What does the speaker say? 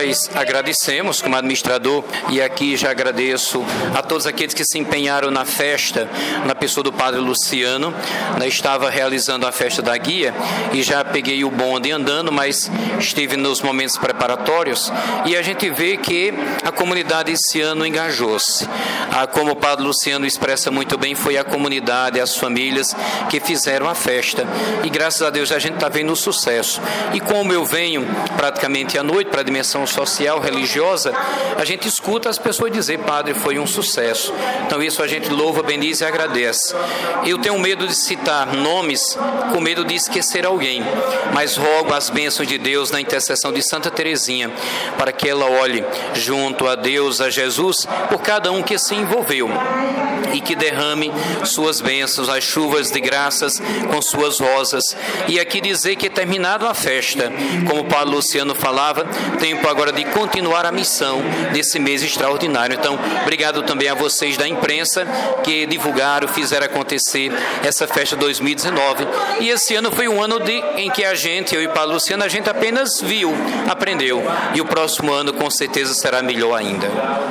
nós agradecemos como administrador, e aqui já agradeço a todos aqueles que se empenharam na festa, na pessoa do Padre Luciano. Estava realizando a festa da guia e já peguei o bonde andando, mas estive nos momentos preparatórios e a gente vê que a comunidade esse ano engajou-se. Como o Padre Luciano expressa muito bem, foi a comunidade, as famílias que fizeram a festa, e graças a Deus a gente está vendo o sucesso. E como eu venho praticamente à noite para a dimensão social, religiosa, a gente escuta as pessoas dizer: Padre, foi um sucesso. Então isso a gente louva, bendiz e agradece. Eu tenho medo de citar nomes, com medo de esquecer alguém, mas rogo as bênçãos de Deus na intercessão de Santa Teresinha, para que ela olhe junto a Deus, a Jesus, por cada um que se envolveu, e que derrame suas bênçãos, as chuvas de graças com suas rosas. E aqui dizer que, terminado a festa, como o Padre Luciano falava, tempo agora de continuar a missão desse mês extraordinário. Então, obrigado também a vocês da imprensa que divulgaram, fizeram acontecer essa festa 2019. E esse ano foi um ano em que a gente, eu e o Padre Luciano, a gente apenas viu, aprendeu. E o próximo ano com certeza será melhor ainda.